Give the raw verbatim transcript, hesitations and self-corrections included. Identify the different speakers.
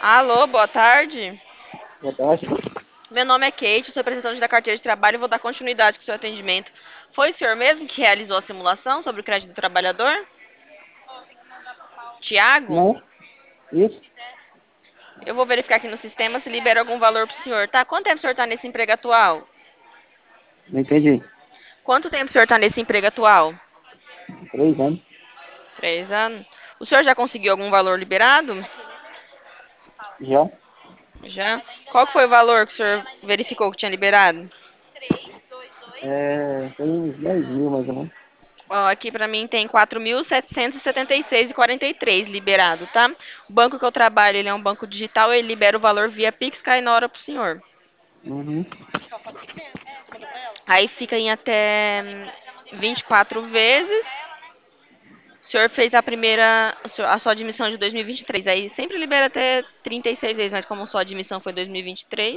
Speaker 1: Alô, boa tarde.
Speaker 2: Boa tarde.
Speaker 1: Meu nome é Kate, sou representante da carteira de trabalho e vou dar continuidade com o seu atendimento. Foi o senhor mesmo que realizou a simulação sobre o crédito do trabalhador? Tiago?
Speaker 2: Não? Isso?
Speaker 1: Eu vou verificar aqui no sistema se libera algum valor para o senhor, tá? Quanto tempo o senhor está nesse emprego atual?
Speaker 2: Não entendi.
Speaker 1: Quanto tempo o senhor está nesse emprego atual?
Speaker 2: Três anos?
Speaker 1: Três anos. O senhor já conseguiu algum valor liberado?
Speaker 2: Já?
Speaker 1: Já? Qual que foi o valor que o senhor verificou que tinha liberado?
Speaker 2: É, tem uns dez mil mais ou menos.
Speaker 1: Ó, aqui pra mim tem quatro mil setecentos e setenta e seis e quarenta e três liberado, tá? O banco que eu trabalho, ele é um banco digital, ele libera o valor via Pix, cai na hora pro senhor.
Speaker 2: Uhum.
Speaker 1: Aí fica em até hum, vinte e quatro vezes. O senhor fez a primeira, o senhor- a sua admissão de dois mil e vinte e três, aí sempre libera até trinta e seis vezes, mas como sua admissão foi dois mil e vinte e três,